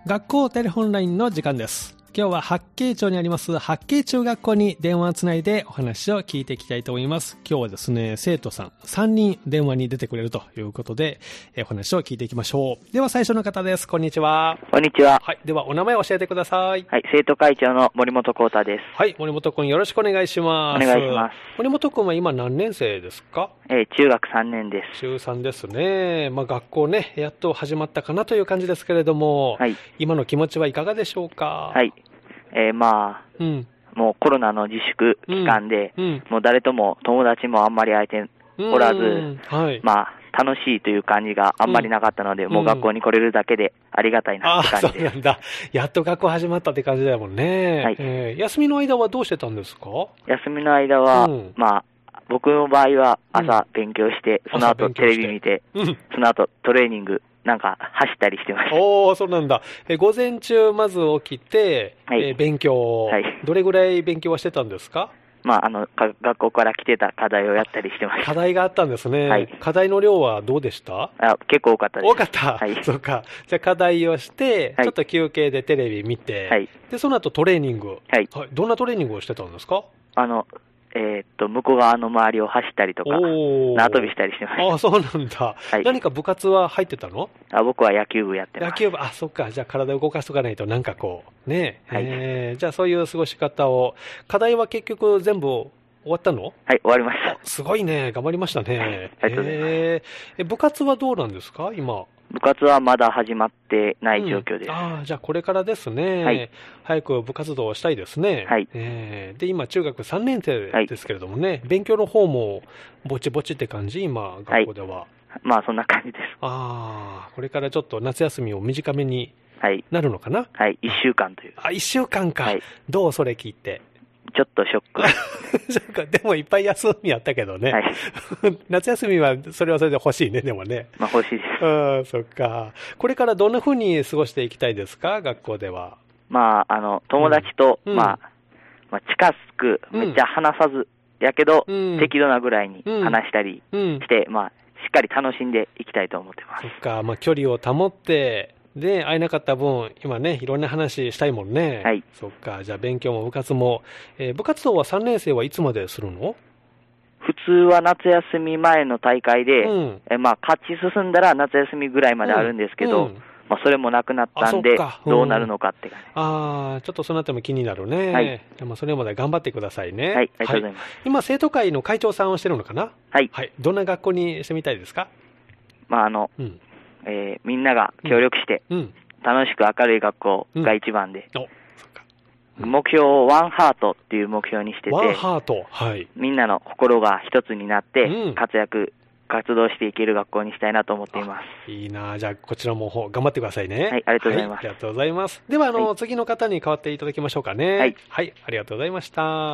学校テレホンラインの時間です。今日は八景町にあります八景中学校に電話をつないでお話を聞いていきたいと思います。今日はですね、生徒さん3人電話に出てくれるということで、お話を聞いていきましょう。では最初の方です。こんにちは。 こんにちは。 はい。ではお名前を教えてください。 はい。生徒会長の森本幸太です。 はい。森本君よろしくお願いします。 お願いします。 森本君は今何年生ですか？ 中学3年です。 中3ですね。学校ね、やっと始まったかなという感じですけれども、はい、今の気持ちはいかがでしょうか？ はい。もうコロナの自粛期間で、もう誰とも友達もあんまり会えておらず、楽しいという感じがあんまりなかったので、もう学校に来れるだけでありがたいなって感じです。 そうなんだ。やっと学校始まったって感じだもんね。はい。休みの間はどうしてたんですか？ 休みの間は、僕の場合は朝勉強して、その後テレビ見て、その後トレーニング、なんか走ったりしてました。 おー、そうなんだ。午前中まず起きて、勉強、どれぐらい勉強はしてたんですか？ 学校から来てた課題をやったりしてました。 課題があったんですね。課題の量はどうでした？ 結構多かったです。 多かった。そうか。じゃあ課題をして、ちょっと休憩でテレビ見て、で、その後トレーニング。どんなトレーニングをしてたんですか？ 向こう側の周りを走ったりとか、縄跳びしたりしてました。 そうなんだ。何か部活は入ってたの？ 僕は野球部やってます。 野球部、そっか。じゃあ体を動かしとかないとなんかこう、ね。じゃあそういう過ごし方を、課題は結局全部終わったの？ はい、終わりました。 すごいね。頑張りましたね。 ありがとうございます。 部活はどうなんですか、今？ 部活はまだ始まってない状況です。 じゃあこれからですね。早く部活動をしたいですね。で、今中学3年生ですけれどもね、勉強の方もぼちぼちって感じ、今、学校では。 そんな感じです。 これからちょっと夏休みを短めになるのかな？ はい、1週間という。 1週間か。どうそれ聞いて。 ちょっとショック。 でもいっぱい休みあったけどね。夏休みはそれはそれで欲しいね、でもね。 欲しいです。 そっか。これからどんな風に過ごしていきたいですか、学校では。 友達と、近く、めっちゃ話さず、やけど、適度なぐらいに話したりして、しっかり楽しんでいきたいと思ってます。 そっか、距離を保って、で、会えなかった分、今ね、いろんな話したいもんね。そっか、じゃあ勉強も部活も。部活動は3年生はいつまでするの？ 普通は夏休み前の大会で、勝ち進んだら夏休みぐらいまであるんですけど、それもなくなったんで、どうなるのかって感じ。 ちょっとそのあたりも気になるね。それまで頑張ってくださいね。 ありがとうございます。 今、生徒会の会長さんをしてるのかな？どんな学校にしてみたいですか？ みんなが協力して、楽しく明るい学校が一番で、目標をワンハートっていう目標にしてて、 ワンハート、 みんなの心が一つになって、活動していける学校にしたいなと思っています。 いいな。じゃあ、こちらも頑張ってくださいね。 ありがとうございます。 ありがとうございます。では、次の方に代わっていただきましょうかね。ありがとうございました。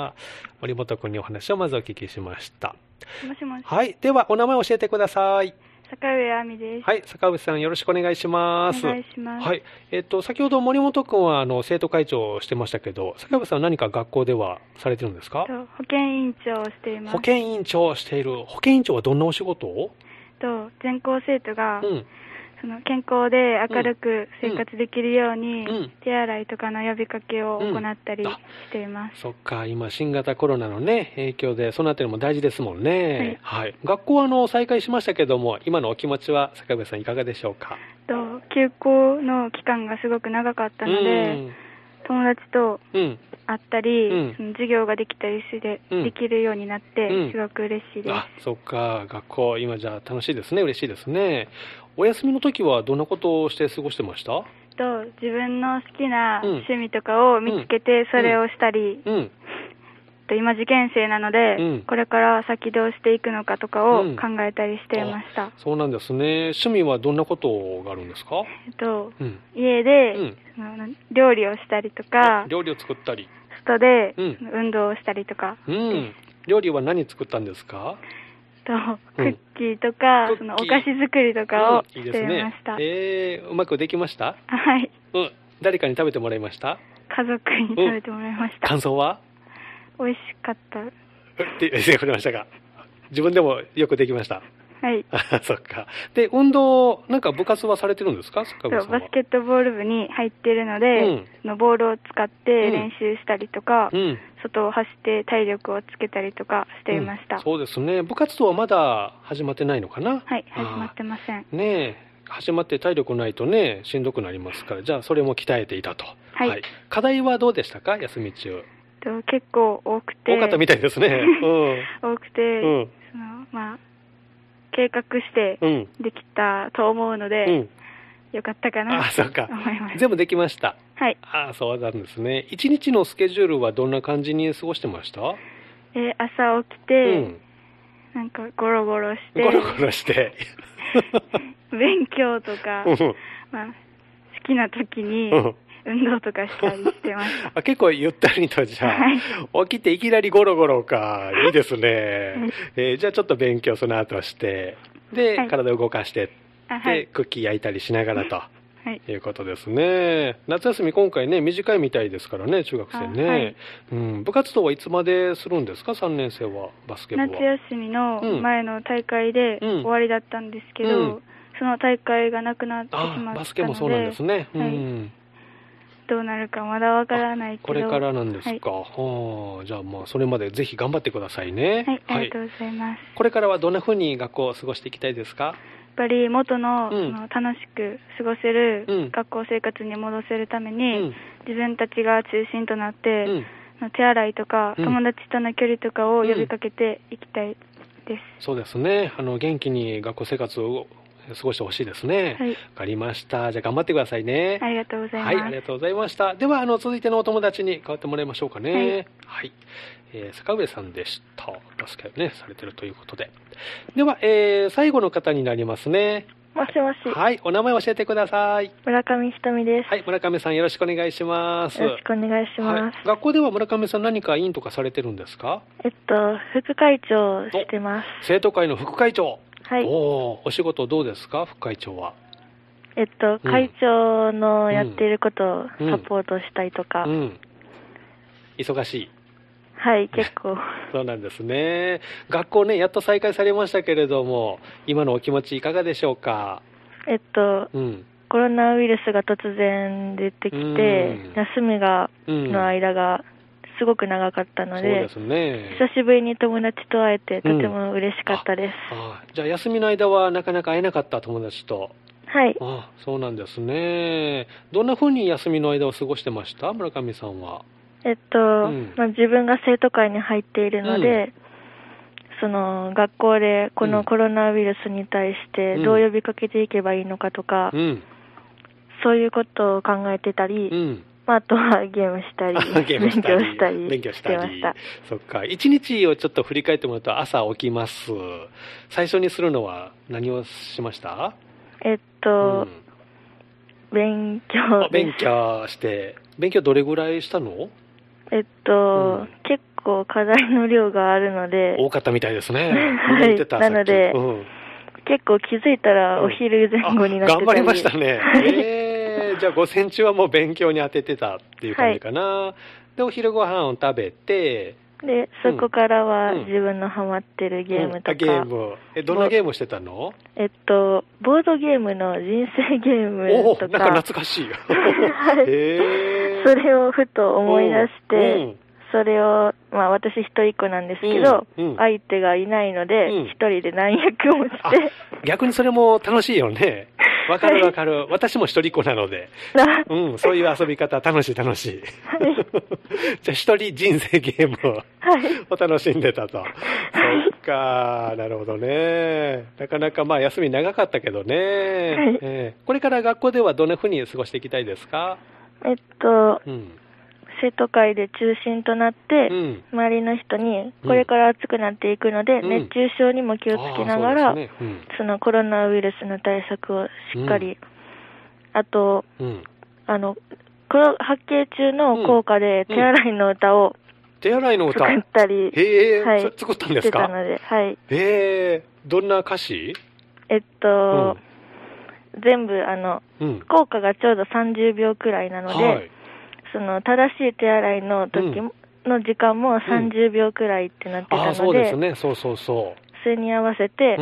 森本君にお話をまずお聞きしました。 もしもし。 では、お名前を教えてください。 坂上亜美です。 坂上さんよろしくお願いします。 お願いします。 先ほど森本君は生徒会長をしてましたけど、坂上さんは何か学校ではされてるんですか？ 保健委員長をしています。 保健委員長をしている。保健委員長はどんなお仕事を？ 全校生徒が、健康で明るく生活できるように、手洗いとかの呼びかけを行ったりしています。 そっか、今新型コロナのね、影響でそのあたりも大事ですもんね。学校は再開しましたけども、今のお気持ちは坂上さんいかがでしょうか？ 休校の期間がすごく長かったので、友達と会ったり、授業ができたりできるようになって、すごく嬉しいです。 そっか、学校今じゃ楽しいですね。嬉しいですね。お休みの時はどんなことをして過ごしてました？ 自分の好きな趣味とかを見つけてそれをしたり、今受験生なので、これから先どうしていくのかとかを考えたりしていました。 そうなんですね。趣味はどんなことがあるんですか？ 家で、料理をしたりとか、 料理を作ったり、 外で運動をしたりとか。 料理は何作ったんですか？ クッキーとか、お菓子作りとかをしていました。 うまくできました？ はい。 誰かに食べてもらいました？ 家族に食べてもらいました。 感想は？ 美味しかった。 でくれましたか？自分でもよくできました？ はい。 そっか。で、運動、なんか部活はされてるんですか？坂上さんは。 バスケットボール部に入ってるので、ボールを使って練習したりとか、外を走って体力をつけたりとかしていました。 そうですね。部活動はまだ始まってないのかな？ はい、始まってません。 ねえ、始まって体力ないとね、しんどくなりますから、じゃあそれも鍛えていたと。 はい。 課題はどうでしたか？休み中。 結構多くて。 多かったみたいですね。 多くて、計画してできたと思うので、よかったかなと思います。 全部できました。 はい。 そうなんですね。一日のスケジュールはどんな感じに過ごしてました？ 朝起きて、なんかゴロゴロして。勉強とか、好きな時に運動とかしたりしてました。 結構ゆったりとじゃあ、起きていきなりゴロゴロか。いいですね。じゃあちょっと勉強その後して、で、体を動かして、で、クッキー焼いたりしながらと。いうことですね。夏休み今回ね、短いみたいですからね、中学生ね。部活動はいつまでするんですか、3年生は、バスケ部は。 夏休みの前の大会で終わりだったんですけど、その大会がなくなってしまったので。 バスケもそうなんですね。 どうなるかまだわからないけど。 これからなんですか。じゃあそれまでぜひ頑張ってくださいね。 はい、ありがとうございます。 これからはどんな風に学校を過ごしていきたいですか？ やっぱり元の、楽しく過ごせる学校生活に戻せるために、自分たちが中心となって、手洗いとか、友達との距離とかを呼びかけていきたいです。 そうですね。元気に学校生活を過ごしてほしいですね。わかりました。じゃあ頑張ってくださいね。 ありがとうございます。 はい、ありがとうございました。では、続いてのお友達に代わってもらいましょうかね。はい。坂上さんでした。バスケね、されてるということで。では、最後の方になりますね。 もしもし。 はい、お名前教えてください。 村上ひとみです。 はい、村上さんよろしくお願いします。 よろしくお願いします。 学校では村上さん何か委員とかされてるんですか？ 副会長をしてます。 生徒会の副会長。 はい。 お仕事どうですか、副会長は？ 会長のやっていることをサポートしたりとか。 忙しい。 はい、結構。 そうなんですね。学校ね、やっと再開されましたけれども、今のお気持ちいかがでしょうか？ コロナウイルスが突然出てきて、休みの間がすごく長かったので、 そうですね。 久しぶりに友達と会えてとても嬉しかったです。 じゃあ休みの間はなかなか会えなかった友達と。 はい。 そうなんですね。どんな風に休みの間を過ごしてました？村上さんは。 自分が生徒会に入っているので、その学校でこのコロナウイルスに対してどう呼びかけていけばいいのかとか、そういうことを考えてたり、あとはゲームしたり、勉強してました。 そっか。一日をちょっと振り返ってもらうと、朝起きます。最初にするのは何をしました？ 勉強です。 勉強して。勉強どれぐらいしたの？ 結構課題の量があるので。 多かったみたいですね。 はい。なので、結構気づいたらお昼前後になってたり。 頑張りましたね。じゃあ午前中はもう勉強に当ててたっていう感じかな。で、お昼ご飯を食べて、 で、そこからは自分のハマってるゲームとか。 ゲーム。どんなゲームしてたの？ ボードゲームの人生ゲームとか。 なんか懐かしい。 はい。それをふと思い出して、それを、私一人っ子なんですけど、相手がいないので、一人で何役もして。 逆にそれも楽しいよね。わかるわかる。私も一人っ子なので。そういう遊び方、楽しい。じゃあ一人人生ゲームを楽しんでたと。そっか、なるほどね。なかなか休み長かったけどね。これから学校ではどんな風に過ごしていきたいですか？ 生徒会で中心となって、周りの人にこれから暑くなっていくので、熱中症にも気をつけながら、そのコロナウイルスの対策をしっかり、あと、発敬中の校歌で手洗いの歌を作ったり、 作ったんですか？ してたので、はい。 どんな歌詞？ 全部校歌がちょうど30秒くらいなので、その正しい手洗いの時の時間も30秒くらいってなってたので、 そうですね。そう。 それに合わせて、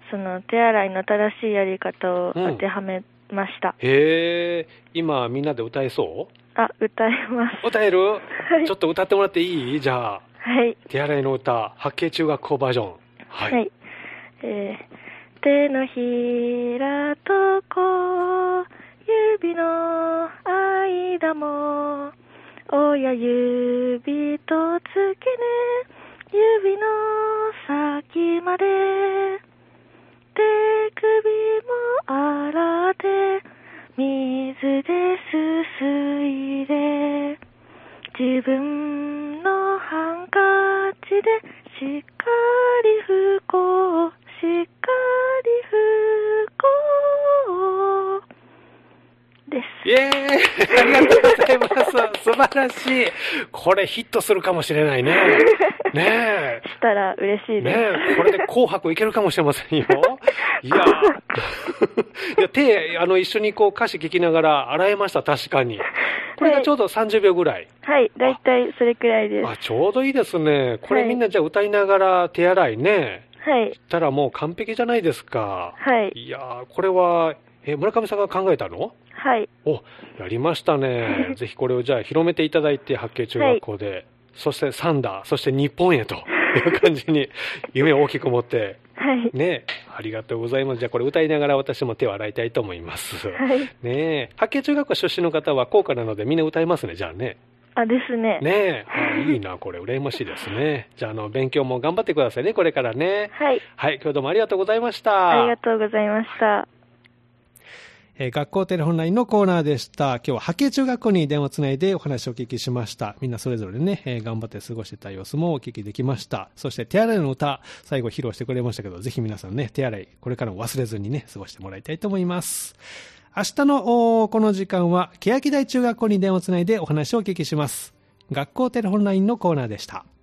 その手洗いの正しいやり方を当てはめました。 へえ、今みんなで歌えそう？ 歌えます。 歌える？ はい。 ちょっと歌ってもらっていい？じゃあ。 はい。 手洗いの歌、八景中学校バージョン。はい。 はい。手のひらと小指の間も親指と付け根指の先まで手首も洗って水ですすいで自分のハンカチでしっかり拭こうしっかり拭こうです。 イエーイ、ありがとうございます。素晴らしい。これヒットするかもしれないね。ねえ。 したら嬉しいです。 ねえ、これで紅白いけるかもしれませんよ。いや手、一緒にこう歌詞聞きながら洗えました、確かに。これがちょうど30秒ぐらい。 はい、だいたいそれくらいです。 ちょうどいいですね。これみんなじゃあ歌いながら手洗いね。 はい。 したらもう完璧じゃないですか。 はい。 いやー、これは、村上さんが考えたの？ はい。 やりましたね。ぜひこれをじゃあ広めていただいて、八景中学校で、はい、そしてサンダー、そして日本へという感じに夢を大きく持って、 はい。 ね、ありがとうございます。じゃあこれ歌いながら私も手を洗いたいと思います。 はい。 ね、八景中学校出身の方は校歌なのでみんな歌いますね、じゃあね。 ですね。 ねえ、いいな、これ、羨ましいですね。じゃあ、勉強も頑張ってくださいね、これからね。 はい。 はい、今日どうもありがとうございました。 ありがとうございました。 学校テレホンラインのコーナーでした。今日は八景中学校に電話つないでお話をお聞きしました。みんなそれぞれね、頑張って過ごしてた様子もお聞きできました。そして手洗いの歌、最後披露してくれましたけど、ぜひ皆さんね、手洗い、これからも忘れずにね、過ごしてもらいたいと思います。明日のこの時間は、欅台中学校に電話つないでお話をお聞きします。学校テレホンラインのコーナーでした。